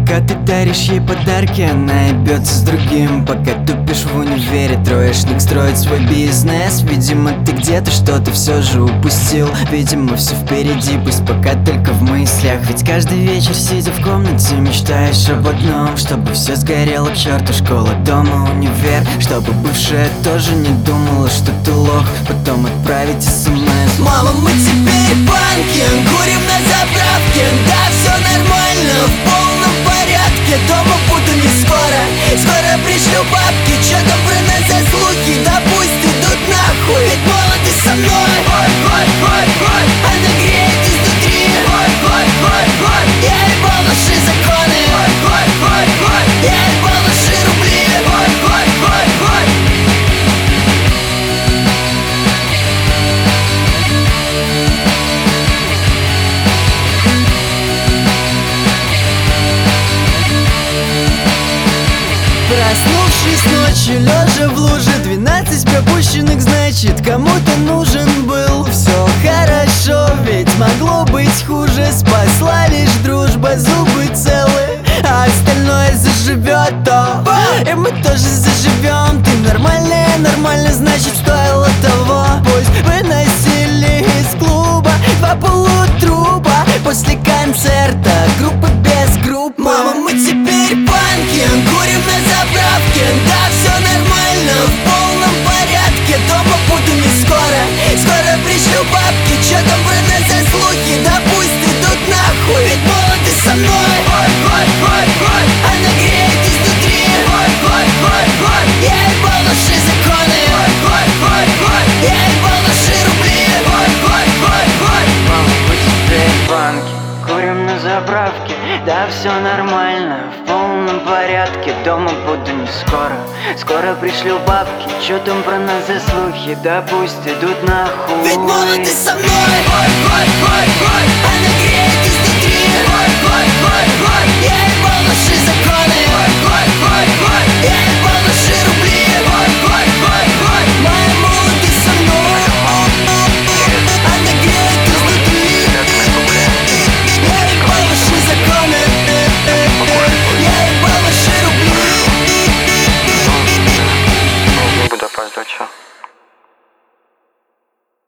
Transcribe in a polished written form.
Пока ты даришь ей подарки, она ебется с другим. Пока тупишь в универе, троечник строит свой бизнес. Видимо, ты где-то что-то все же упустил. Видимо, все впереди, пусть пока только в мыслях. Ведь каждый вечер, сидя в комнате, мечтаешь об одном: чтобы все сгорело к черту, школа, дома, универ. Чтобы бывшая тоже не думала, что ты лох. Потом отправить смс: мама, мы теперь панки, курим на заправке. Да, все нормально, в полном порядке. Дома буду не скоро, скоро пришлю бабки. Чё там про нас за слухи? Да пусть идут нахуй. Ведь молоды со мной, она греет изнутри. Я ебал наши законы, я ебал наши рубли. Проснувшись ночью, лежа в луже, 12 пропущенных, значит, кому-то нужен был. Все хорошо, ведь могло быть хуже. Спасла лишь дружба, зубы целы, а остальное заживет, то и мы тоже заживем. Ты нормальная, нормально, значит, стоило того. Пусть выносили из клуба 2 полутруба после концерта группы без группы. Мама, мы теперь панки, курим на заправке. Да, все нормально, в полном порядке. Дома буду не скоро, скоро пришлю бабки. Чё там про нас за слухи? Да пусть идут нахуй. Ведь молоды со мной, она греет изнутри. Я ебал наши законы, я ебал наши рубли. Мама, мы теперь банки, курим на заправке. Да, все нормально, в полном порядке. Дома буду не скоро, скоро пришлю бабки. Чё там про нас за слухи? Да пусть идут нахуй. Ведь молоды со мной, она греет изнутри. Я ебал наши